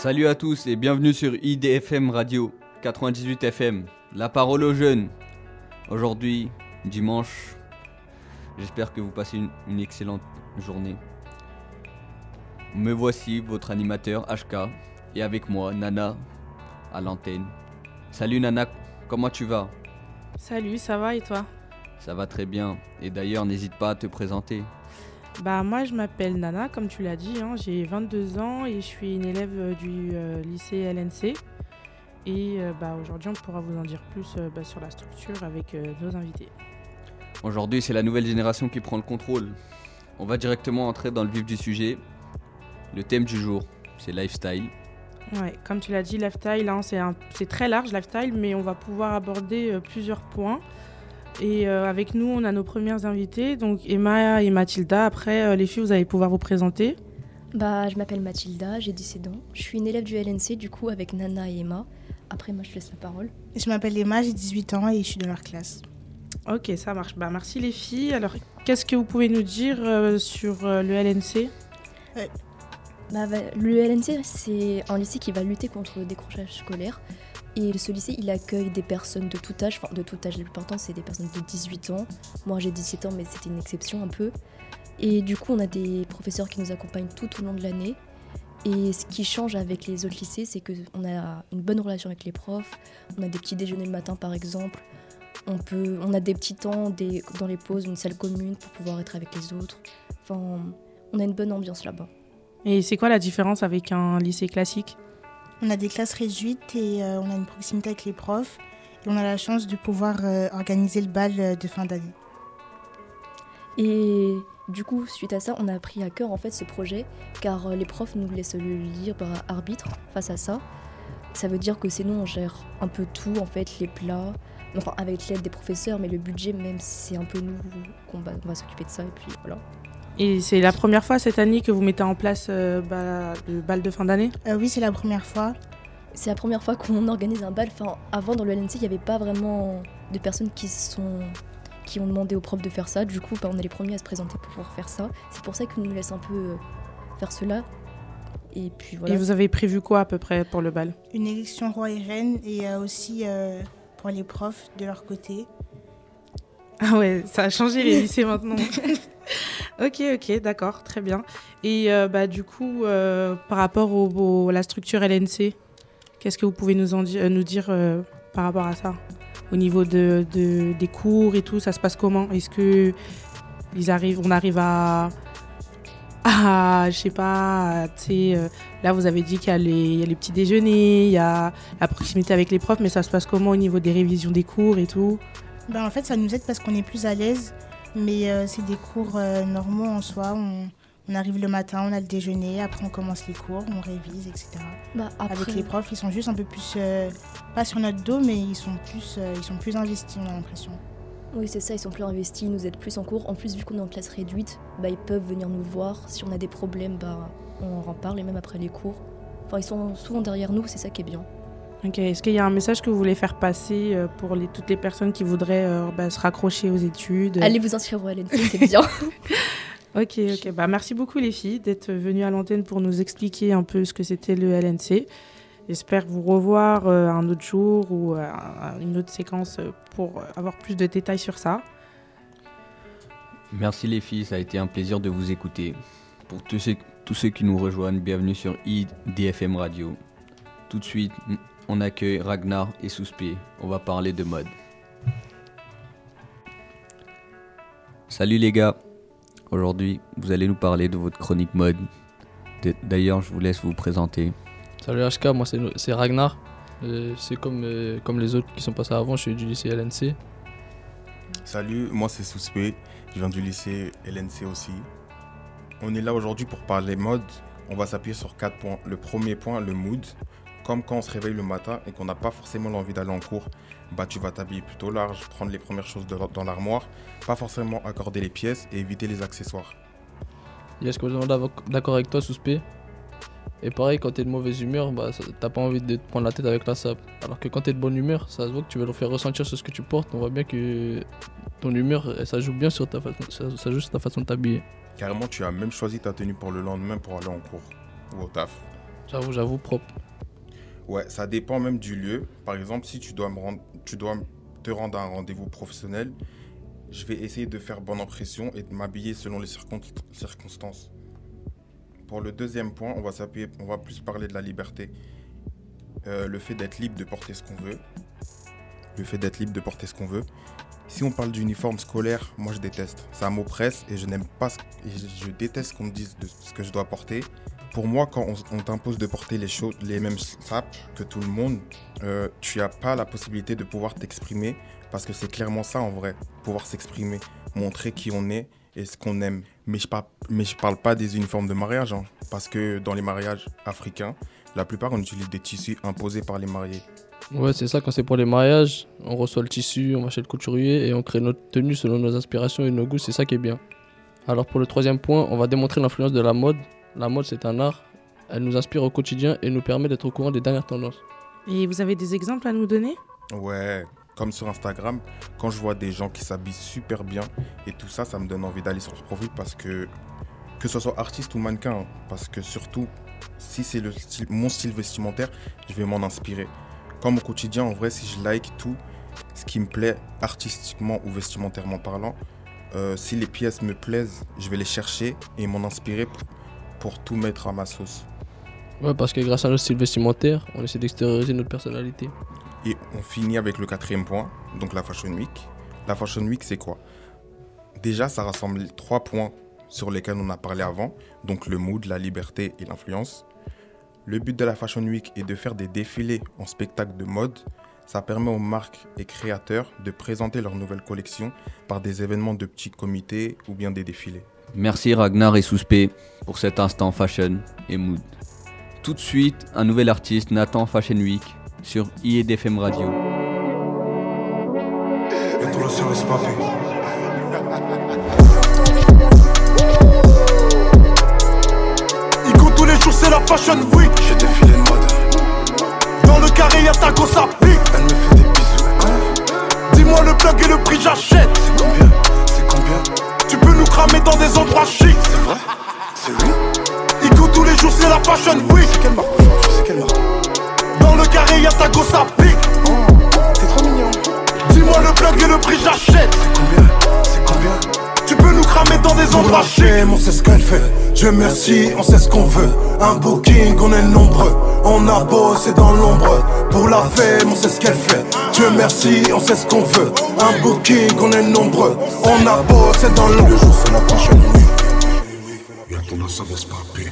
Salut à tous et bienvenue sur IDFM Radio 98 FM, la parole aux jeunes. Aujourd'hui, dimanche, j'espère que vous passez une excellente journée. Me voici, votre animateur HK, et avec moi, Nana, à l'antenne. Salut Nana, comment tu vas ? Salut, ça va et toi ? Ça va très bien, et d'ailleurs n'hésite pas à te présenter. Moi je m'appelle Nana, comme tu l'as dit, j'ai 22 ans et je suis une élève du lycée LNC. Et aujourd'hui on pourra vous en dire plus sur la structure avec nos invités. Aujourd'hui c'est la nouvelle génération qui prend le contrôle. On va directement entrer dans le vif du sujet. Le thème du jour, c'est lifestyle. Ouais, comme tu l'as dit, lifestyle, c'est très large lifestyle, mais on va pouvoir aborder plusieurs points. Et avec nous, on a nos premières invitées, donc Emma et Mathilda. Après, les filles, vous allez pouvoir vous présenter. Je m'appelle Mathilda, j'ai 17 ans. Je suis une élève du LNC, du coup, avec Nana et Emma. Après, moi, je laisse la parole. Je m'appelle Emma, j'ai 18 ans et je suis de leur classe. Ok, ça marche. Merci les filles. Alors, qu'est-ce que vous pouvez nous dire sur le LNC ? Le LNC, c'est un lycée qui va lutter contre le décrochage scolaire. Et ce lycée, il accueille des personnes de tout âge. Enfin, de tout âge, la plupart du temps, c'est des personnes de 18 ans. Moi, j'ai 17 ans, mais c'était une exception un peu. Et du coup, on a des professeurs qui nous accompagnent tout au long de l'année. Et ce qui change avec les autres lycées, c'est qu'on a une bonne relation avec les profs. On a des petits déjeuners le matin, par exemple. On a des petits temps dans les pauses, une salle commune pour pouvoir être avec les autres. Enfin, on a une bonne ambiance là-bas. Et c'est quoi la différence avec un lycée classique ? On a des classes réduites et on a une proximité avec les profs. Et on a la chance de pouvoir organiser le bal de fin d'année. Et du coup, suite à ça, on a pris à cœur en fait ce projet, car les profs nous laissent le libre arbitre face à ça. Ça veut dire que c'est nous, on gère un peu tout, en fait, les plats, enfin avec l'aide des professeurs, mais le budget même, c'est un peu nous qu'on va s'occuper de ça, et puis voilà. Et c'est la première fois cette année que vous mettez en place le bal de fin d'année ? Oui, c'est la première fois. C'est la première fois qu'on organise un bal. Enfin, avant, dans le LNC, il n'y avait pas vraiment de personnes qui ont demandé aux profs de faire ça. Du coup, on est les premiers à se présenter pour pouvoir faire ça. C'est pour ça qu'ils nous laissent un peu faire cela. Et puis voilà. Et vous avez prévu quoi à peu près pour le bal ? Une élection roi et reine et aussi pour les profs de leur côté. Ah ouais, ça a changé les lycées maintenant. Ok, d'accord, très bien. Et du coup, par rapport à la structure LNC, qu'est-ce que vous pouvez nous dire par rapport à ça ? Au niveau des cours et tout, ça se passe comment ? Est-ce que on arrive à je sais pas, là vous avez dit qu'il y a les petits déjeuners, il y a la proximité avec les profs, mais ça se passe comment au niveau des révisions des cours et tout ? En fait, ça nous aide parce qu'on est plus à l'aise, mais c'est des cours normaux en soi. On arrive le matin, on a le déjeuner, après on commence les cours, on révise, etc. Avec les profs, ils sont juste un peu plus, pas sur notre dos, mais ils sont plus investis, on a l'impression. Oui, c'est ça, ils sont plus investis, ils nous aident plus en cours. En plus, vu qu'on est en classe réduite, ils peuvent venir nous voir. Si on a des problèmes, on en parle, et même après les cours. Enfin, ils sont souvent derrière nous, c'est ça qui est bien. Ok, est-ce qu'il y a un message que vous voulez faire passer pour toutes les personnes qui voudraient se raccrocher aux études ? Allez vous inscrire au LNC, c'est bien. Ok. Merci beaucoup les filles d'être venues à l'antenne pour nous expliquer un peu ce que c'était le LNC. J'espère vous revoir un autre jour ou une autre séquence pour avoir plus de détails sur ça. Merci les filles, ça a été un plaisir de vous écouter. Pour tous ceux qui nous rejoignent, bienvenue sur IDFM Radio. Tout de suite, on accueille Ragnar et Souspé. On va parler de mode. Salut les gars. Aujourd'hui, vous allez nous parler de votre chronique mode. D'ailleurs, je vous laisse vous présenter. Salut HK, moi c'est Ragnar. C'est comme les autres qui sont passés avant, je suis du lycée LNC. Salut, moi c'est Souspé, je viens du lycée LNC aussi. On est là aujourd'hui pour parler mode. On va s'appuyer sur 4 points. Le premier point, le mood. Comme quand on se réveille le matin et qu'on n'a pas forcément l'envie d'aller en cours, tu vas t'habiller plutôt large, prendre les premières choses dans l'armoire, pas forcément accorder les pièces et éviter les accessoires. Yes, complètement d'accord avec toi, Souspé. Et pareil, quand t'es de mauvaise humeur, t'as pas envie de te prendre la tête avec la sape. Alors que quand t'es de bonne humeur, ça se voit que tu vas le faire ressentir sur ce que tu portes. On voit bien que ton humeur, ça joue bien sur ta façon de t'habiller. Carrément, tu as même choisi ta tenue pour le lendemain pour aller en cours ou au taf. J'avoue, propre. Ouais, ça dépend même du lieu. Par exemple, si tu dois te rendre à un rendez-vous professionnel, je vais essayer de faire bonne impression et de m'habiller selon les circonstances. Pour le deuxième point, on va plus parler de la liberté. Le fait d'être libre de porter ce qu'on veut. Si on parle d'uniforme scolaire, moi je déteste. Ça m'oppresse et je n'aime pas je déteste qu'on me dise de ce que je dois porter. Pour moi, quand on t'impose de porter les mêmes sapes que tout le monde, tu n'as pas la possibilité de pouvoir t'exprimer parce que c'est clairement ça en vrai, pouvoir s'exprimer, montrer qui on est et ce qu'on aime. Mais je parle pas des uniformes de mariage, hein, parce que dans les mariages africains, la plupart on utilise des tissus imposés par les mariés. Ouais, c'est ça, quand c'est pour les mariages, on reçoit le tissu, on va chez le couturier et on crée notre tenue selon nos aspirations et nos goûts, c'est ça qui est bien. Alors pour le troisième point, on va démontrer l'influence de la mode. La mode, c'est un art, elle nous inspire au quotidien et nous permet d'être au courant des dernières tendances. Et vous avez des exemples à nous donner ? Ouais, comme sur Instagram, quand je vois des gens qui s'habillent super bien et tout ça, ça me donne envie d'aller sur ce profil parce que ce soit artiste ou mannequin, hein, parce que surtout, si c'est mon style vestimentaire, je vais m'en inspirer. Comme au quotidien, en vrai, si je like tout ce qui me plaît artistiquement ou vestimentairement parlant, si les pièces me plaisent, je vais les chercher et m'en inspirer pour tout mettre à ma sauce. Ouais, parce que grâce à notre style vestimentaire, on essaie d'extérioriser notre personnalité. Et on finit avec le quatrième point, donc la Fashion Week. La Fashion Week, c'est quoi ? Déjà, ça rassemble 3 points sur lesquels on a parlé avant, donc le mood, la liberté et l'influence. Le but de la Fashion Week est de faire des défilés en spectacle de mode. Ça permet aux marques et créateurs de présenter leurs nouvelles collections par des événements de petits comités ou bien des défilés. Merci Ragnar et Souspé pour cet instant fashion et mood. Tout de suite, un nouvel artiste, Nathan Fashion Week, sur IDFM Radio. Et tout le service papi. Igo tous les jours c'est la Fashion Week. J'ai défilé de mode. Dans le carré y'a ta gosse à pique. Elle me fait des bisous, hein. Dis-moi le plug et le prix j'achète. C'est combien? Tu peux nous cramer dans des endroits chics. C'est vrai? C'est oui. Igo tous les jours c'est la Fashion Week. C'est quelle marque aujourd'hui? C'est quelle marque? Dans le carré y'a ta gosse à pique. T'es trop mignon. Dis-moi le plug et le prix j'achète. C'est combien? Tu peux nous cramer dans des endroits chics. On sait ce qu'elle fait. Dieu merci, on sait ce qu'on veut. Un booking, on est nombreux. On a bossé dans l'ombre. Pour la femme, on sait ce qu'elle fait. Dieu merci, on sait ce qu'on veut. Un booking, on est nombreux. On a bossé dans l'ombre. Le jour c'est la Fashion Week. Y'a ton ça va se paper.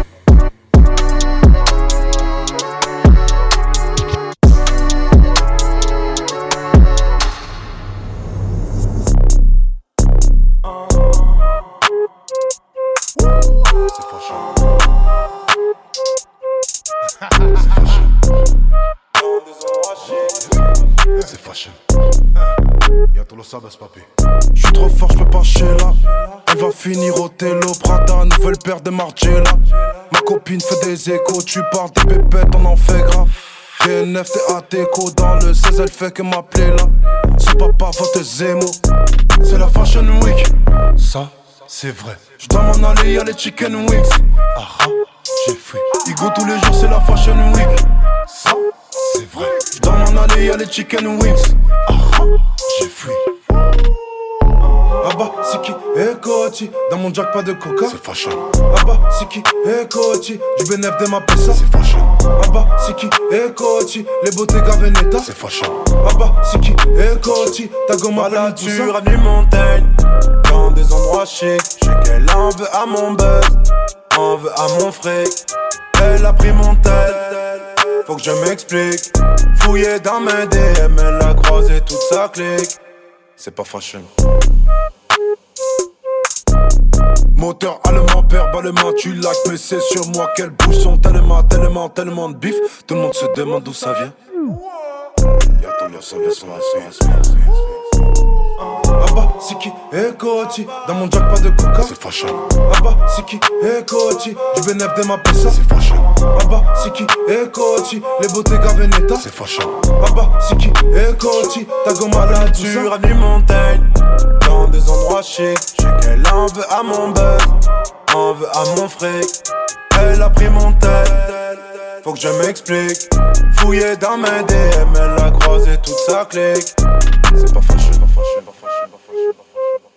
C'est fashion. Y'a tout le sabas papé. J'suis trop fort, j'peux pas chez là. Elle va finir au télo, Prada, nouvelle paire de Margiela. Ma copine fait des échos, tu parles de pépettes, on en fait grave. PNF, t'es à déco, dans le 16, elle fait que m'appeler là. Son papa vote Zemo. C'est la Fashion Week. Ça, c'est vrai. J'dois m'en aller, y'a les chicken wings. Ah ah, j'ai fui. Igo tous les jours, c'est la Fashion Week. Ça, c'est vrai. J'dois m'en aller, y'a les chicken wings. Ah ah, j'ai fui. Abba, Siki et Kochi. Dans mon jack pas de coca. C'est fashion. Abba, Siki et Kochi. Du bénéf de ma pesa. C'est fashion. Abba, Siki et Kochi. Les Bottega Veneta. C'est fashion. Abba, Siki et Kochi. Ta gomme à la nature, avenue Montaigne. Dans des endroits chics. J'sais qu'elle en veut à mon buzz. En veut à mon fric. Elle a pris mon tel. Faut que je m'explique. Fouillé dans mes DM. Elle a croisé toute sa clique. C'est pas fashion. Moteur allemand, père ballement, tu laques, mais c'est sur moi qu'elle bouge son tellement de bif. Tout le monde se demande d'où ça vient. Y'a ton lien, ça Abba, Siki et Kochi. Dans mon jack pas de coca. C'est fashion. Abba, Siki et Kochi. Du bénéf de ma pesa. C'est fashion. Abba, Siki et Kochi. Les Bottega Veneta. C'est fashion. Abba, Siki et Kochi. Ta gomme à la nature, avenue Montaigne. Dans des endroits chics. J'sais qu'elle en veut à mon buzz. En veut à mon fric. Elle a pris mon tel. Faut que je m'explique. Fouillé dans mes DM, elle a croisé toute sa clique. C'est pas fâché, pas fâché, pas fâché, pas fâché, pas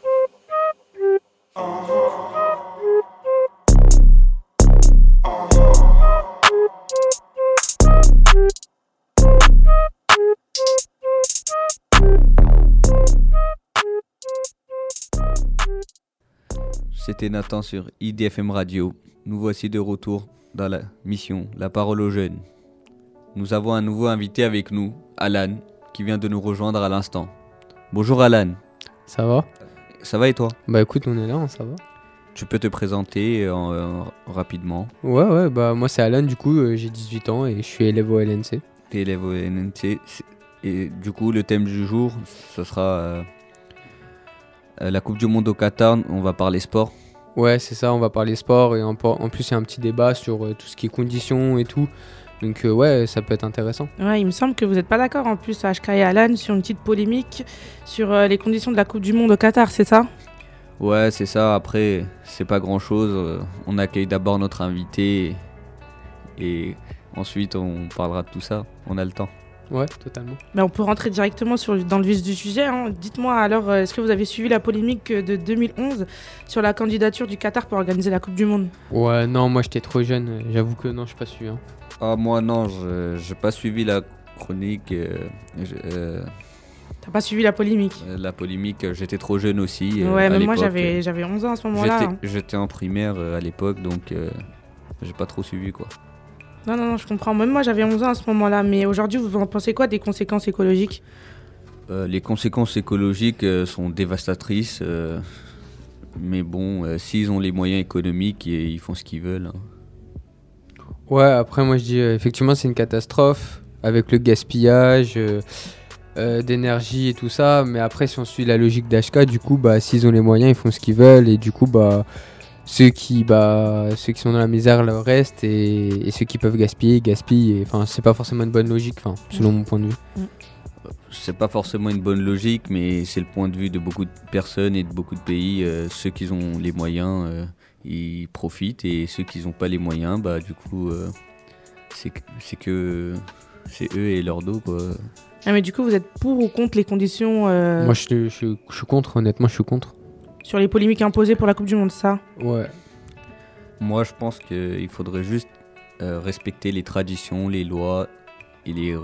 C'était Nathan sur IDFM Radio. Nous voici de retour dans la mission La Parole aux Jeunes. Nous avons un nouveau invité avec nous, Alan, qui vient de nous rejoindre à l'instant. Bonjour Alan. Ça va ? Ça va et toi ? Bah écoute, on est là, ça va. Tu peux te présenter rapidement ? Ouais, bah moi c'est Alan, du coup j'ai 18 ans et je suis élève au LNC. T'es élève au LNC et du coup le thème du jour, ce sera la Coupe du Monde au Qatar, on va parler sport. Ouais, c'est ça, on va parler sport et en plus il y a un petit débat sur tout ce qui est conditions et tout. Donc ouais, ça peut être intéressant. Ouais, il me semble que vous n'êtes pas d'accord en plus, HK et Alan, sur une petite polémique sur les conditions de la Coupe du Monde au Qatar, c'est ça ? Ouais, c'est ça. Après, c'est pas grand-chose. On accueille d'abord notre invité et ensuite on parlera de tout ça. On a le temps. Ouais, totalement. Mais on peut rentrer directement dans le vif du sujet. Hein. Dites-moi alors, est-ce que vous avez suivi la polémique de 2011 sur la candidature du Qatar pour organiser la Coupe du Monde ? Ouais, non, moi j'étais trop jeune. J'avoue que non, je suis pas suivi. Hein. Ah, moi non, j'ai pas suivi la chronique. T'as pas suivi la polémique ? La polémique, j'étais trop jeune aussi. Ouais, mais moi j'avais 11 ans à ce moment-là. J'étais en primaire à l'époque, donc j'ai pas trop suivi quoi. Non, je comprends. Même moi j'avais 11 ans à ce moment-là, mais aujourd'hui vous en pensez quoi des conséquences écologiques ? Les conséquences écologiques sont dévastatrices, mais bon, s'ils ont les moyens économiques, ils font ce qu'ils veulent. Hein. Ouais, après moi je dis effectivement c'est une catastrophe avec le gaspillage d'énergie et tout ça, mais après si on suit la logique d'HK, du coup bah s'ils ont les moyens ils font ce qu'ils veulent et du coup bah ceux qui sont dans la misère le restent et ceux qui peuvent gaspiller gaspillent. Enfin c'est pas forcément une bonne logique, enfin selon mon point de vue. C'est pas forcément une bonne logique, mais c'est le point de vue de beaucoup de personnes et de beaucoup de pays. Ceux qui ont les moyens, ils profitent, et ceux qui n'ont pas les moyens, bah du coup, c'est eux et leur dos quoi. Ah mais du coup, vous êtes pour ou contre les conditions Moi, je suis contre. Honnêtement, je suis contre. Sur les polémiques imposées pour la Coupe du Monde, ça ? Ouais. Moi, je pense qu'il faudrait juste respecter les traditions, les lois et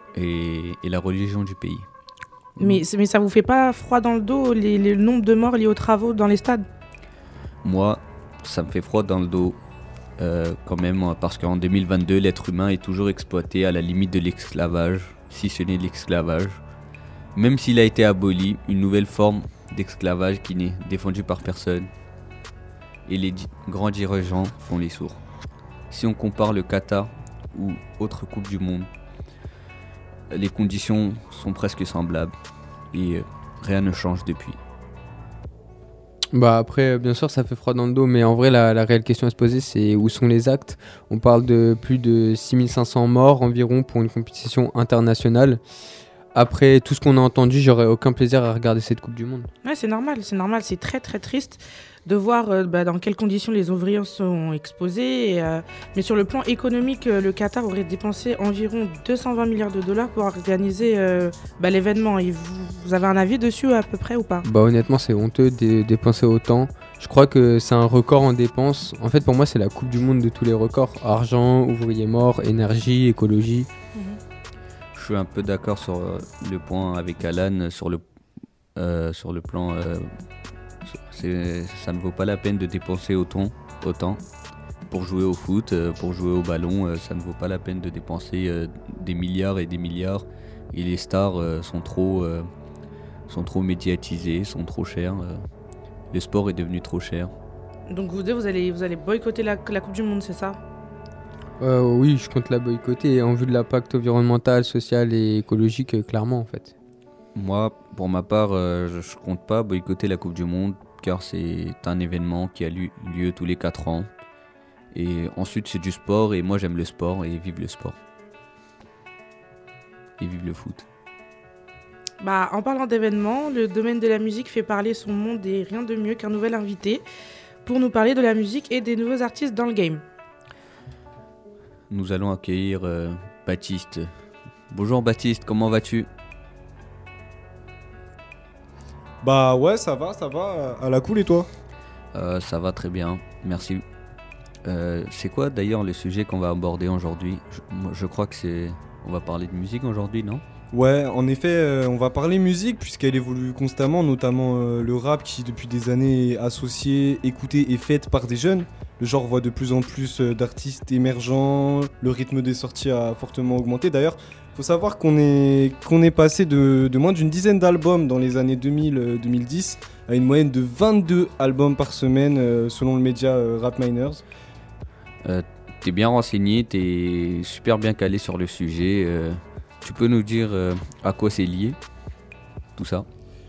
la religion du pays. Mais ça vous fait pas froid dans le dos, le nombre de morts liés aux travaux dans les stades ? Moi, ça me fait froid dans le dos quand même, parce qu'en 2022, l'être humain est toujours exploité à la limite de l'esclavage, si ce n'est l'esclavage. Même s'il a été aboli, une nouvelle forme d'esclavage qui n'est défendue par personne. Et les grands dirigeants font les sourds. Si on compare le Qatar ou autre Coupe du Monde, les conditions sont presque semblables et rien ne change depuis. Bah après, bien sûr, ça fait froid dans le dos, mais en vrai, la réelle question à se poser, c'est où sont les actes ? On parle de plus de 6500 morts environ pour une compétition internationale. Après tout ce qu'on a entendu, j'aurais aucun plaisir à regarder cette Coupe du Monde. Ouais, c'est normal, c'est très très triste de voir dans quelles conditions les ouvriers sont exposés. Mais sur le plan économique, le Qatar aurait dépensé environ 220 milliards de dollars pour organiser l'événement. Et vous avez un avis dessus à peu près ou pas ? Bah honnêtement, c'est honteux de dépenser autant. Je crois que c'est un record en dépenses. En fait, pour moi, c'est la Coupe du Monde de tous les records. Argent, ouvriers morts, énergie, écologie. Je suis un peu d'accord sur le point avec Alan, sur le plan, ça ne vaut pas la peine de dépenser autant pour jouer au foot, pour jouer au ballon, ça ne vaut pas la peine de dépenser des milliards et des milliards, et les stars sont trop médiatisées, sont trop chères, le sport est devenu trop cher. Donc vous allez boycotter la Coupe du Monde, c'est ça ? Oui, je compte la boycotter en vue de l'impact environnemental, social et écologique, clairement en fait. Moi, pour ma part, je compte pas boycotter la Coupe du Monde, car c'est un événement qui a lieu tous les 4 ans. Et ensuite, c'est du sport, et moi j'aime le sport, et vive le sport. Et vive le foot. Bah, en parlant d'événements, le domaine de la musique fait parler son monde, et rien de mieux qu'un nouvel invité pour nous parler de la musique et des nouveaux artistes dans le game. nous allons accueillir Baptiste. Bonjour Baptiste, comment vas-tu ? Bah ouais, ça va, à la cool et toi ? Ça va très bien, merci. C'est quoi d'ailleurs le sujet qu'on va aborder aujourd'hui ? Je crois que on va parler de musique aujourd'hui, non ? Ouais, en effet, on va parler musique puisqu'elle évolue constamment, notamment le rap qui depuis des années est associé, écouté et fait par des jeunes. Le genre voit de plus en plus d'artistes émergents, le rythme des sorties a fortement augmenté. D'ailleurs, il faut savoir qu'on est passé de moins d'une dizaine d'albums dans les années 2000-2010 à une moyenne de 22 albums par semaine selon le média Rap Miners. T'es bien renseigné, t'es super bien calé sur le sujet. Tu peux nous dire à quoi c'est lié, tout ça ?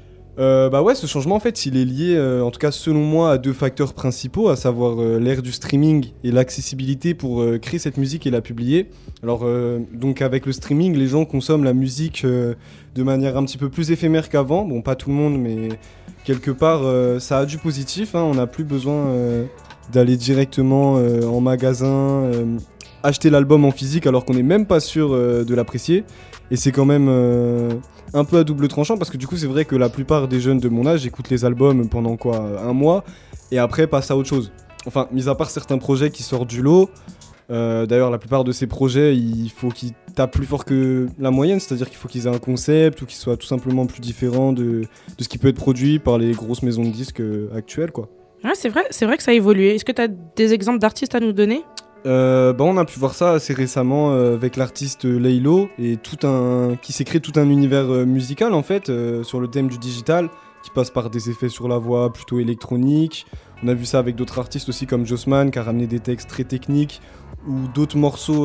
Bah ouais, ce changement en fait il est lié en tout cas selon moi à deux facteurs principaux, à savoir l'ère du streaming et l'accessibilité pour créer cette musique et la publier. Alors donc avec le streaming les gens consomment la musique de manière un petit peu plus éphémère qu'avant, bon pas tout le monde mais quelque part ça a du positif, hein. On n'a plus besoin d'aller directement en magasin acheter l'album en physique alors qu'on n'est même pas sûr de l'apprécier et c'est quand même un peu à double tranchant parce que du coup c'est vrai que la plupart des jeunes de mon âge écoutent les albums pendant un mois et après passent à autre chose. Enfin, mis à part certains projets qui sortent du lot, d'ailleurs la plupart de ces projets il faut qu'ils tapent plus fort que la moyenne, c'est-à-dire qu'il faut qu'ils aient un concept ou qu'ils soient tout simplement plus différents de ce qui peut être produit par les grosses maisons de disques actuelles quoi. Ouais, c'est vrai que ça a évolué. Est-ce que tu as des exemples d'artistes à nous donner ? On a pu voir ça assez récemment avec l'artiste Laylo et qui s'est créé tout un univers musical en fait sur le thème du digital qui passe par des effets sur la voix plutôt électroniques. On a vu ça avec d'autres artistes aussi comme Jossman qui a ramené des textes très techniques ou d'autres morceaux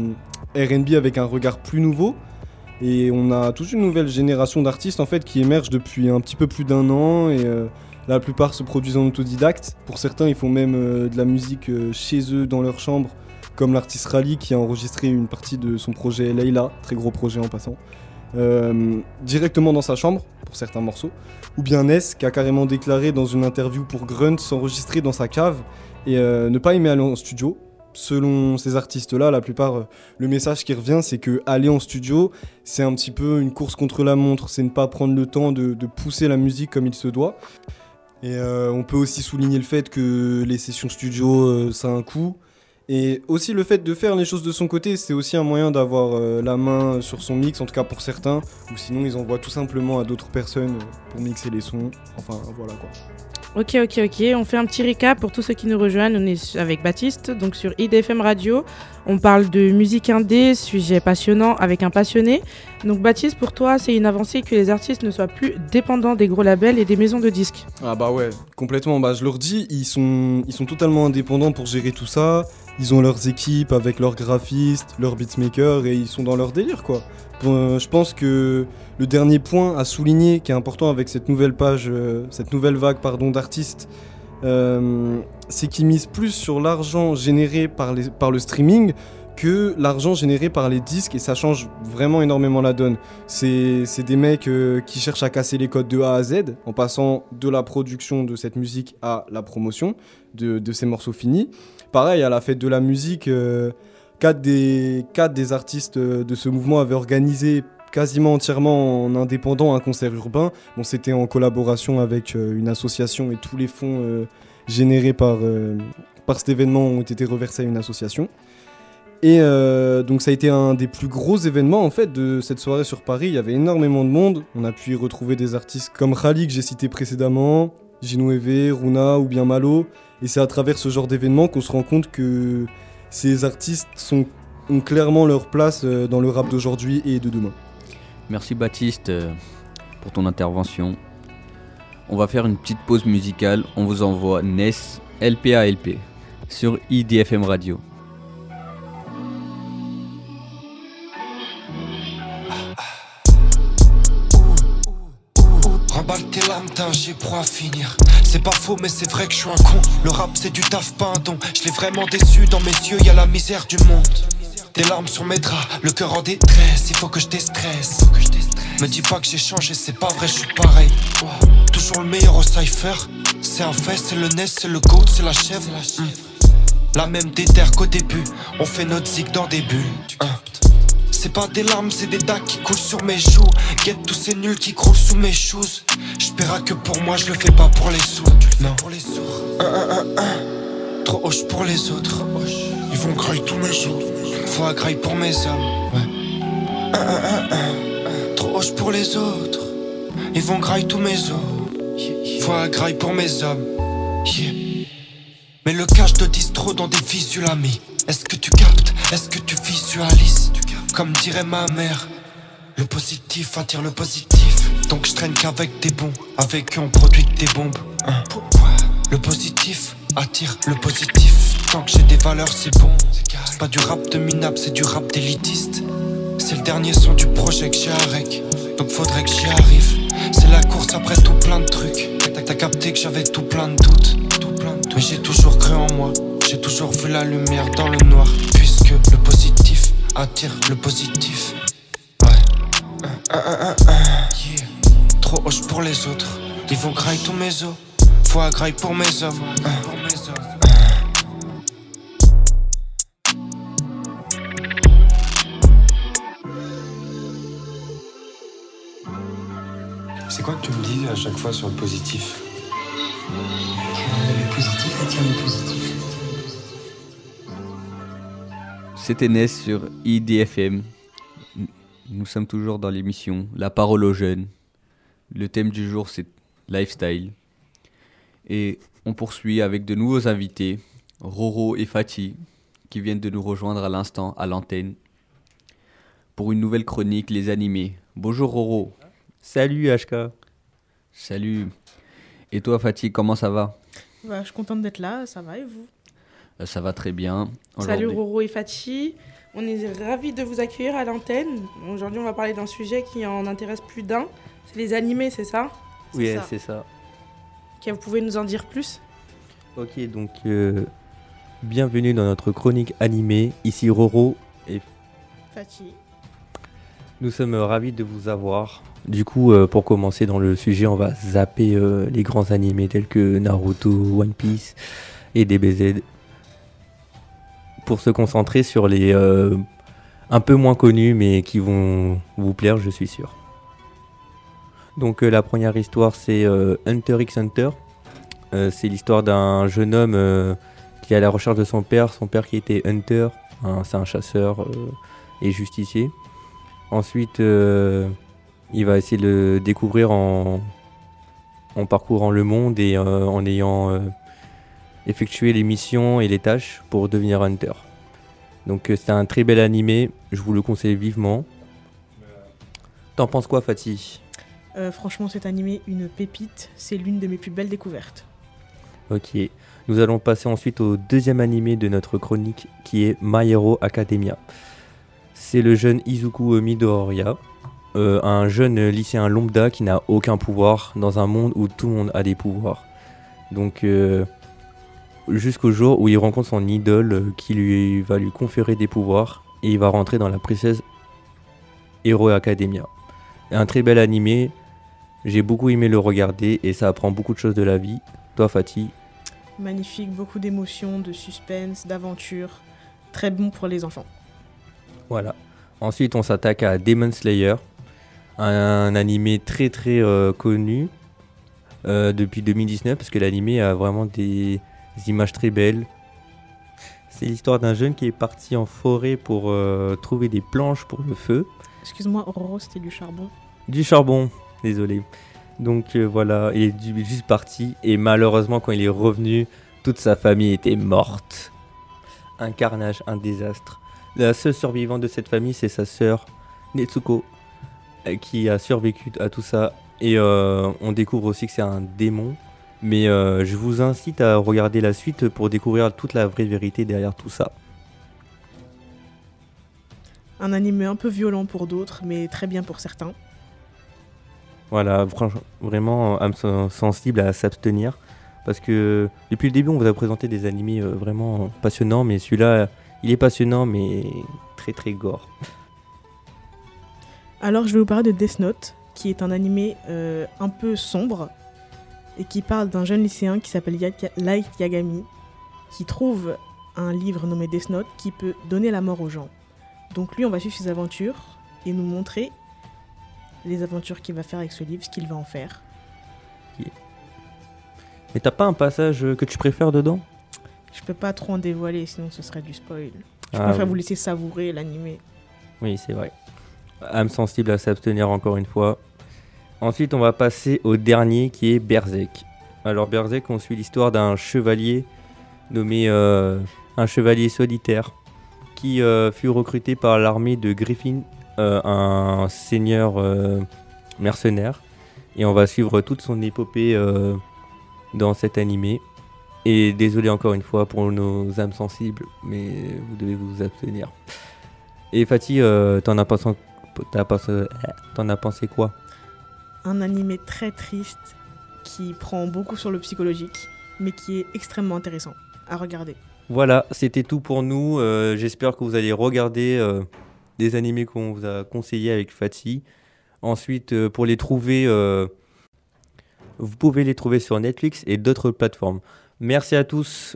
R&B avec un regard plus nouveau. Et on a toute une nouvelle génération d'artistes en fait qui émergent depuis un petit peu plus d'un an et la plupart se produisent en autodidacte. Pour certains, ils font même de la musique chez eux, dans leur chambre, comme l'artiste Rally qui a enregistré une partie de son projet Layla, très gros projet en passant, directement dans sa chambre, pour certains morceaux. Ou bien Ness qui a carrément déclaré dans une interview pour Grunt s'enregistrer dans sa cave et ne pas aimer aller en studio. Selon ces artistes-là, la plupart, le message qui revient, c'est que aller en studio, c'est un petit peu une course contre la montre, c'est ne pas prendre le temps de pousser la musique comme il se doit. Et on peut aussi souligner le fait que les sessions studio, ça a un coût. Et aussi le fait de faire les choses de son côté, c'est aussi un moyen d'avoir la main sur son mix, en tout cas pour certains. Ou sinon, ils envoient tout simplement à d'autres personnes pour mixer les sons. Enfin, voilà quoi. Ok. On fait un petit récap pour tous ceux qui nous rejoignent. On est avec Baptiste, donc sur IDFM Radio. On parle de musique indé, sujet passionnant avec un passionné. Donc Baptiste, pour toi, c'est une avancée que les artistes ne soient plus dépendants des gros labels et des maisons de disques. Ah bah ouais, complètement. Bah je leur dis, ils sont totalement indépendants pour gérer tout ça. Ils ont leurs équipes avec leurs graphistes, leurs beatmakers et ils sont dans leur délire quoi. Je pense que le dernier point à souligner qui est important avec cette nouvelle vague d'artistes, c'est qu'ils misent plus sur l'argent généré par le streaming que l'argent généré par les disques et ça change vraiment énormément la donne. C'est des mecs qui cherchent à casser les codes de A à Z en passant de la production de cette musique à la promotion de ces morceaux finis. Pareil, à la fête de la musique, 4 des artistes de ce mouvement avaient organisé quasiment entièrement en indépendant un concert urbain. Bon, c'était en collaboration avec une association et tous les fonds générés par cet événement ont été reversés à une association. Et donc ça a été un des plus gros événements en fait de cette soirée sur Paris. Il y avait énormément de monde. On a pu y retrouver des artistes comme Khali que j'ai cité précédemment, Gino Eve, Runa ou bien Malo. Et c'est à travers ce genre d'événements qu'on se rend compte que ces artistes ont clairement leur place dans le rap d'aujourd'hui et de demain. Merci Baptiste pour ton intervention. On va faire une petite pause musicale. On vous envoie Ness, LPALP sur IDFM Radio. Remballe tes lames, t'as j'ai pro à finir. C'est pas faux mais c'est vrai que je suis un con. Le rap c'est du taf, pas un don. Je l'ai vraiment déçu, dans mes yeux y'a la misère du monde. Des larmes sur mes draps, le cœur en détresse. Il faut que je déstresse. Me dis pas que j'ai changé, c'est pas vrai, je suis pareil. Toujours le meilleur au cypher. C'est un fait, c'est le Ness, c'est le GOAT, c'est la chèvre. La même déterre qu'au début, on fait notre zig dans des bulles. C'est pas des larmes, c'est des dacs qui coulent sur mes joues. Guette tous ces nuls qui croulent sous mes shoes. J'paierai que pour moi, je le fais pas pour les sous. Non, pour les sourds. Trop hoche pour les autres. Ils vont grailler tous mes jours. Faut agrailler pour mes hommes. Ouais. Trop hoche pour les autres. Ils vont grailler tous mes os. Faut agrailler pour mes hommes. Yeah. Mais le cache de distro dans des visuels amis. Est-ce que tu captes? Est-ce que tu visualises? Comme dirait ma mère, le positif attire le positif. Donc je traîne qu'avec des bons. Avec eux on produit que des bombes. Le positif attire le positif. Tant que j'ai des valeurs c'est bon. C'est pas du rap de minable, c'est du rap d'élitiste. C'est le dernier son du projet que j'ai à rec. Donc faudrait que j'y arrive. C'est la course après tout plein de trucs. T'as capté que j'avais tout plein de doutes. Mais j'ai toujours cru en moi. J'ai toujours vu la lumière dans le noir. Puisque le positif attire le positif. Ouais. Yeah. Trop hoche pour les autres. Ils vont grailler tous mes os. Faut agrailler pour mes hommes. C'est quoi que tu me dis à chaque fois sur le positif? Le positif attire le positif. C'était Ness sur IDFM. Nous sommes toujours dans l'émission La parole aux jeunes. Le thème du jour c'est lifestyle. Et on poursuit avec de nouveaux invités, Roro et Fatih, qui viennent de nous rejoindre à l'instant à l'antenne pour une nouvelle chronique, les animés. Bonjour Roro. Salut HK. Salut. Et toi Fatih, comment ça va? Je suis contente d'être là, ça va et vous? Ça va très bien. Salut Roro et Fatih, on est ravis de vous accueillir à l'antenne. Aujourd'hui on va parler d'un sujet qui en intéresse plus d'un, c'est les animés, c'est ça? Oui, c'est ça. Okay, vous pouvez nous en dire plus? Ok, donc bienvenue dans notre chronique animée, ici Roro et Fatih. Nous sommes ravis de vous avoir. Du coup, pour commencer dans le sujet, on va zapper les grands animés tels que Naruto, One Piece et DBZ. Pour se concentrer sur les un peu moins connus, mais qui vont vous plaire, je suis sûr. Donc la première histoire, c'est Hunter x Hunter. C'est l'histoire d'un jeune homme qui est à la recherche de son père qui était Hunter, c'est un chasseur et justicier. Ensuite, il va essayer de le découvrir en parcourant le monde et en ayant effectué les missions et les tâches pour devenir Hunter. Donc c'est un très bel animé, je vous le conseille vivement. T'en penses quoi Fatih? Franchement cet animé, une pépite, c'est l'une de mes plus belles découvertes. Ok, nous allons passer ensuite au deuxième animé de notre chronique qui est My Hero Academia. C'est le jeune Izuku Midoriya, un jeune lycéen lambda qui n'a aucun pouvoir dans un monde où tout le monde a des pouvoirs. Donc jusqu'au jour où il rencontre son idole qui va lui conférer des pouvoirs et il va rentrer dans la Princess Hero Academia. Un très bel animé, j'ai beaucoup aimé le regarder et ça apprend beaucoup de choses de la vie. Toi Fatih? Magnifique, beaucoup d'émotions, de suspense, d'aventure, très bon pour les enfants. Voilà. Ensuite, on s'attaque à Demon Slayer, un animé très très connu depuis 2019 parce que l'animé a vraiment des images très belles. C'est l'histoire d'un jeune qui est parti en forêt pour trouver des planches pour le feu. Excuse-moi, Roro, c'était du charbon. Du charbon, désolé. Donc voilà, il est juste parti et malheureusement quand il est revenu, toute sa famille était morte. Un carnage, un désastre. La seule survivante de cette famille, c'est sa sœur Netsuko qui a survécu à tout ça. Et on découvre aussi que c'est un démon. Mais je vous incite à regarder la suite pour découvrir toute la vraie vérité derrière tout ça. Un animé un peu violent pour d'autres, mais très bien pour certains. Voilà, vraiment âme sensible à s'abstenir. Parce que depuis le début, on vous a présenté des animés vraiment passionnants. Mais celui-là, il est passionnant, mais très très gore. Alors, je vais vous parler de Death Note, qui est un animé un peu sombre. Et qui parle d'un jeune lycéen qui s'appelle Light Yagami, qui trouve un livre nommé Death Note qui peut donner la mort aux gens. Donc lui, on va suivre ses aventures et nous montrer les aventures qu'il va faire avec ce livre, ce qu'il va en faire. Mais t'as pas un passage que tu préfères dedans ? Je peux pas trop en dévoiler, sinon ce serait du spoil. Je préfère vous laisser savourer l'animé. Oui, c'est vrai. Âme sensible à s'abstenir encore une fois. Ensuite, on va passer au dernier qui est Berserk. Alors Berserk, on suit l'histoire d'un chevalier nommé un chevalier solitaire qui fut recruté par l'armée de Griffin, un seigneur mercenaire. Et on va suivre toute son épopée dans cet animé. Et désolé encore une fois pour nos âmes sensibles, mais vous devez vous abstenir. Et Fatih, t'en as pensé quoi ? Un animé très triste qui prend beaucoup sur le psychologique, mais qui est extrêmement intéressant à regarder. Voilà, c'était tout pour nous. J'espère que vous allez regarder des animés qu'on vous a conseillés avec Fatih. Ensuite, pour les trouver, vous pouvez les trouver sur Netflix et d'autres plateformes. Merci à tous.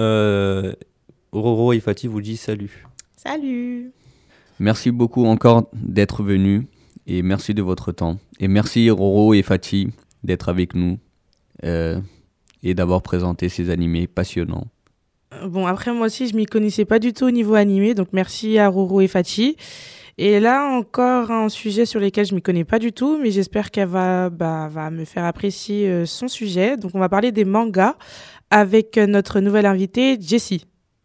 Roro et Fatih vous disent salut. Salut. Merci beaucoup encore d'être venus et merci de votre temps. Et merci Roro et Fatih d'être avec nous et d'avoir présenté ces animés passionnants. Bon, après moi aussi je m'y connaissais pas du tout au niveau animé, donc merci à Roro et Fatih. Et là encore un sujet sur lequel je m'y connais pas du tout, mais j'espère qu'elle va me faire apprécier son sujet. Donc on va parler des mangas avec notre nouvelle invitée Jessie.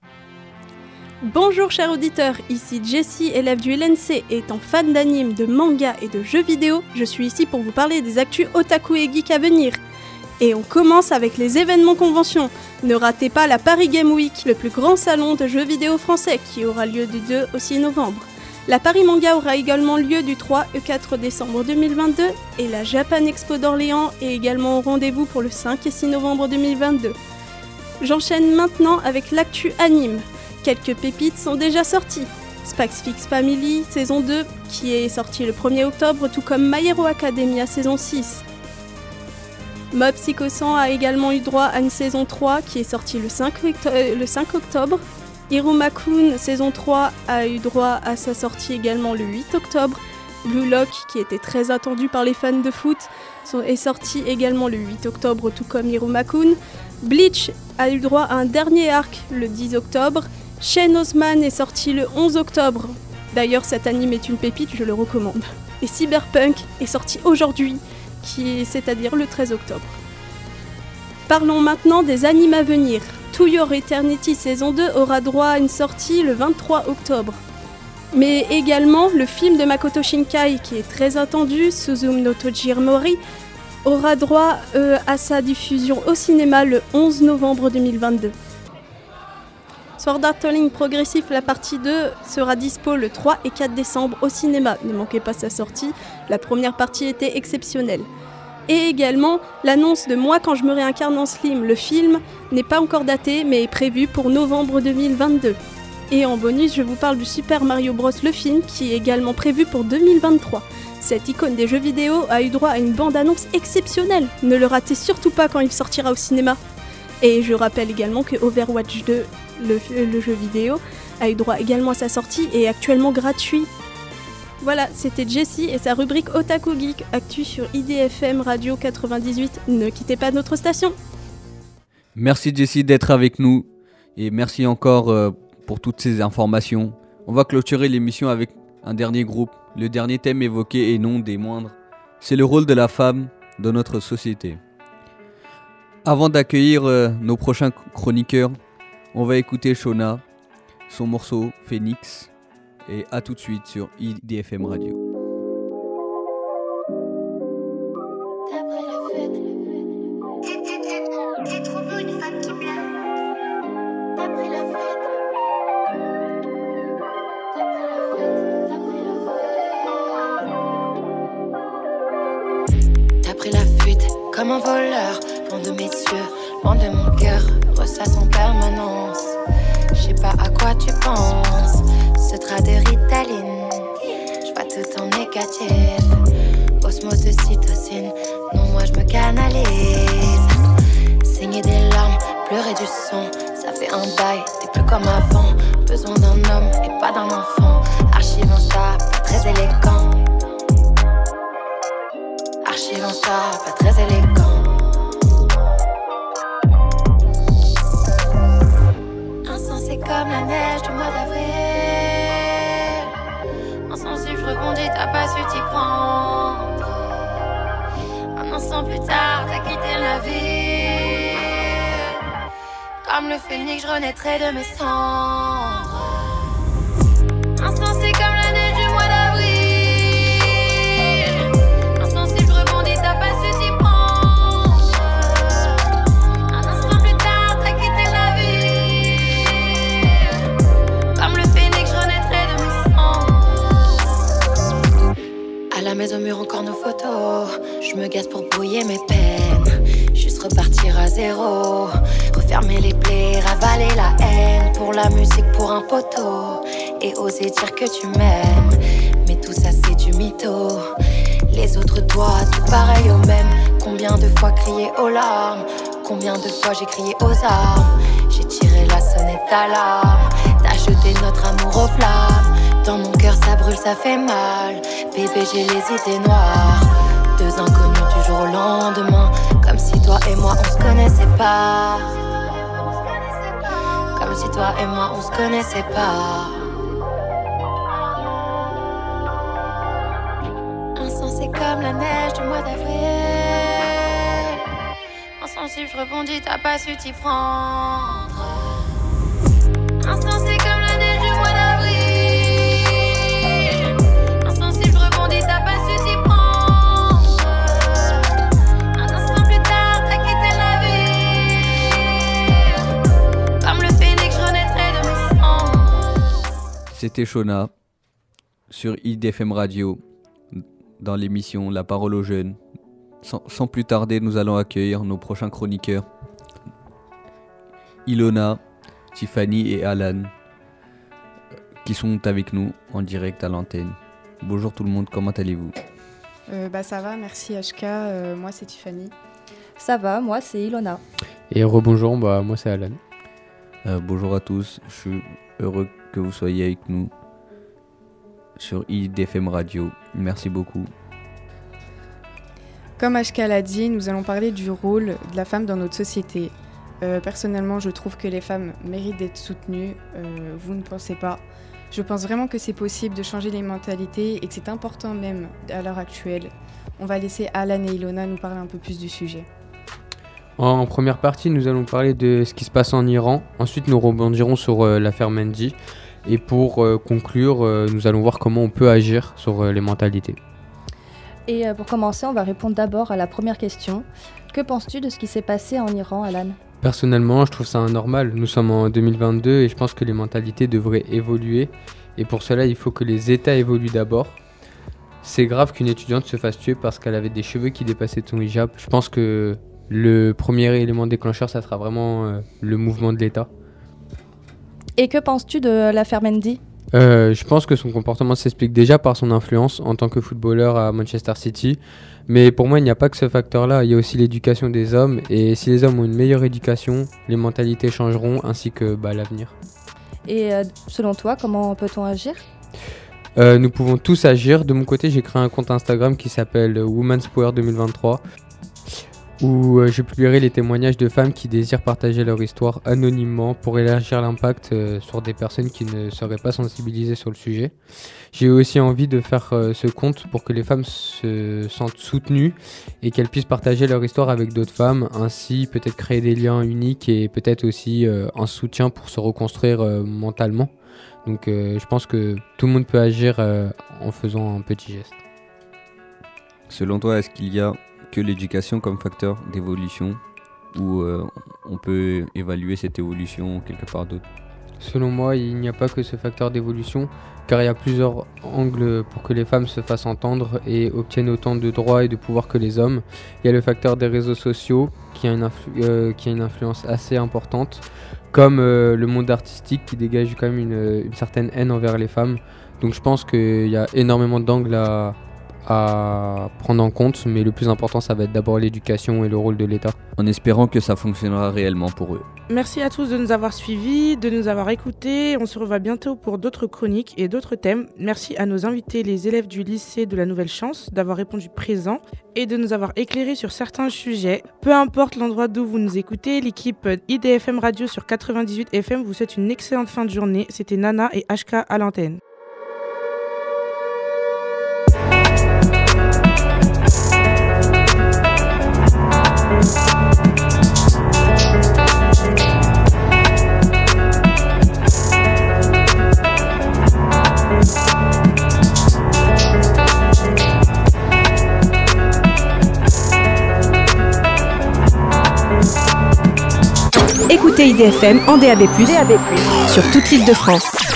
Bonjour chers auditeurs, ici Jessie, élève du LNC et étant fan d'anime, de manga et de jeux vidéo, je suis ici pour vous parler des actus otaku et geek à venir. Et on commence avec les événements conventions. Ne ratez pas la Paris Game Week, le plus grand salon de jeux vidéo français qui aura lieu du 2 au 6 novembre. La Paris Manga aura également lieu du 3 au 4 décembre 2022 et la Japan Expo d'Orléans est également au rendez-vous pour le 5 et 6 novembre 2022. J'enchaîne maintenant avec l'actu anime. Quelques pépites sont déjà sorties. Spikes Fix Family saison 2 qui est sorti le 1er octobre tout comme My Hero Academia saison 6. Mob Psycho 100 a également eu droit à une saison 3 qui est sortie le 5 octobre. Iruma-kun saison 3 a eu droit à sa sortie également le 8 octobre. Blue Lock, qui était très attendu par les fans de foot, est sorti également le 8 octobre tout comme Iruma-kun. Bleach a eu droit à un dernier arc le 10 octobre. Shen Osman est sorti le 11 octobre. D'ailleurs, cet anime est une pépite, je le recommande. Et Cyberpunk est sorti aujourd'hui, c'est-à-dire le 13 octobre. Parlons maintenant des animes à venir. To Your Eternity saison 2 aura droit à une sortie le 23 octobre. Mais également, le film de Makoto Shinkai, qui est très attendu, Suzume no Tojimori, aura droit à sa diffusion au cinéma le 11 novembre 2022. Sword Art Online Progressif, la partie 2, sera dispo le 3 et 4 décembre au cinéma. Ne manquez pas sa sortie, la première partie était exceptionnelle. Et également, l'annonce de Moi quand je me réincarne en Slim, le film, n'est pas encore daté, mais est prévu pour novembre 2022. Et en bonus, je vous parle du Super Mario Bros. Le film, qui est également prévu pour 2023. Cette icône des jeux vidéo a eu droit à une bande-annonce exceptionnelle. Ne le ratez surtout pas quand il sortira au cinéma. Et je rappelle également que Overwatch 2, le jeu vidéo, a eu droit également à sa sortie et est actuellement gratuit. Voilà, c'était Jessie et sa rubrique Otaku Geek, actu sur IDFM Radio 98. Ne quittez pas notre station. Merci Jessie d'être avec nous et merci encore pour toutes ces informations. On va clôturer l'émission avec un dernier groupe. Le dernier thème évoqué et non des moindres, c'est le rôle de la femme dans notre société. Avant d'accueillir nos prochains chroniqueurs, on va écouter Shona, son morceau Phoenix, et à tout de suite sur IDFM Radio. Comme un voleur, loin de mes yeux, loin de mon cœur, ressasse en permanence. Je sais pas à quoi tu penses, ce drap de Ritaline, je vois tout en négatif. Osmose de cytosine, non moi je me canalise. Saigner des larmes, pleurer du sang, ça fait un bail, plus comme avant. Besoin d'un homme et pas d'un enfant. Archive Insta, pas très élégant. Archive Insta, pas très élégant. Insensé comme la neige du mois d'avril. Insensible, je rebondis, t'as pas su t'y prendre. Un instant plus tard, t'as quitté la vie. Comme le phénix, je renaîtrai de mes cendres. Insensé comme la neige du mois d'avril. Insensible, je rebondis, t'as pas su t'y prendre. Un instant plus tard, t'as quitté la vie. Comme le phénix, je renaîtrai de mes cendres. À la maison, mur encore nos photos. Je me gaze pour brouiller mes peines. Juste repartir à zéro. Refermer les plaies, ravaler la haine. Pour la musique, pour un poteau. Et oser dire que tu m'aimes. Mais tout ça c'est du mytho. Les autres doigts, tout pareil au même. Combien de fois crier aux larmes. Combien de fois j'ai crié aux armes. J'ai tiré la sonnette d'alarme. T'as jeté notre amour aux flammes. Dans mon cœur ça brûle, ça fait mal. Bébé j'ai les idées noires. Deux inconnus du jour au lendemain. Comme si toi et moi on se connaissait pas. Comme si toi et moi on se connaissait pas. Insensé comme la neige du mois d'avril. Insensible, je rebondis, t'as pas su t'y prendre. Insensé comme la neige du mois d'avril. Insensible, je rebondis, t'as pas su t'y prendre. Un instant plus tard, t'as quitté la vie. Comme le phénix, je renaîtrai de mes cendres. C'était Shona sur IDFM Radio dans l'émission La Parole aux Jeunes. Sans plus tarder, nous allons accueillir nos prochains chroniqueurs, Ilona, Tiffany et Alan, qui sont avec nous en direct à l'antenne. Bonjour tout le monde, comment allez-vous ? Ça va, merci HK, moi c'est Tiffany. Ça va, moi c'est Ilona. Et rebonjour, moi c'est Alan. Bonjour à tous, je suis heureux que vous soyez avec nous sur IDFM Radio. Merci beaucoup. Comme HK l'a dit, nous allons parler du rôle de la femme dans notre société. Personnellement, je trouve que les femmes méritent d'être soutenues. Vous ne pensez pas ? Je pense vraiment que c'est possible de changer les mentalités et que c'est important même à l'heure actuelle. On va laisser Alan et Ilona nous parler un peu plus du sujet. En première partie, nous allons parler de ce qui se passe en Iran. Ensuite, nous rebondirons sur l'affaire Mendy. Et pour conclure, nous allons voir comment on peut agir sur les mentalités. Et pour commencer, on va répondre d'abord à la première question. Que penses-tu de ce qui s'est passé en Iran, Alan ? Personnellement, je trouve ça anormal. Nous sommes en 2022 et je pense que les mentalités devraient évoluer. Et pour cela, il faut que les États évoluent d'abord. C'est grave qu'une étudiante se fasse tuer parce qu'elle avait des cheveux qui dépassaient de son hijab. Je pense que le premier élément déclencheur, ça sera vraiment le mouvement de l'État. Et que penses-tu de l'affaire Mendy ? Je pense que son comportement s'explique déjà par son influence en tant que footballeur à Manchester City. Mais pour moi, il n'y a pas que ce facteur-là. Il y a aussi l'éducation des hommes. Et si les hommes ont une meilleure éducation, les mentalités changeront ainsi que l'avenir. Et selon toi, comment peut-on agir ? Nous pouvons tous agir. De mon côté, j'ai créé un compte Instagram qui s'appelle Women's Power 2023. Où je publierai les témoignages de femmes qui désirent partager leur histoire anonymement pour élargir l'impact sur des personnes qui ne seraient pas sensibilisées sur le sujet. J'ai aussi envie de faire ce compte pour que les femmes se sentent soutenues et qu'elles puissent partager leur histoire avec d'autres femmes, ainsi peut-être créer des liens uniques et peut-être aussi un soutien pour se reconstruire mentalement. Donc je pense que tout le monde peut agir en faisant un petit geste. Selon toi, est-ce qu'il y a que l'éducation comme facteur d'évolution ou on peut évaluer cette évolution quelque part d'autre ? Selon moi, il n'y a pas que ce facteur d'évolution, car il y a plusieurs angles pour que les femmes se fassent entendre et obtiennent autant de droits et de pouvoir que les hommes. Il y a le facteur des réseaux sociaux qui a une influence assez importante, comme le monde artistique qui dégage quand même une certaine haine envers les femmes. Donc je pense qu'il y a énormément d'angles à à prendre en compte, mais le plus important, ça va être d'abord l'éducation et le rôle de l'État. En espérant que ça fonctionnera réellement pour eux. Merci à tous de nous avoir suivis, de nous avoir écoutés. On se revoit bientôt pour d'autres chroniques et d'autres thèmes. Merci à nos invités, les élèves du lycée de la Nouvelle Chance, d'avoir répondu présent et de nous avoir éclairés sur certains sujets. Peu importe l'endroit d'où vous nous écoutez, l'équipe IDFM Radio sur 98 FM vous souhaite une excellente fin de journée. C'était Nana et HK à l'antenne. Écoutez IDFM en DAB+, sur toute l'Île-de-France.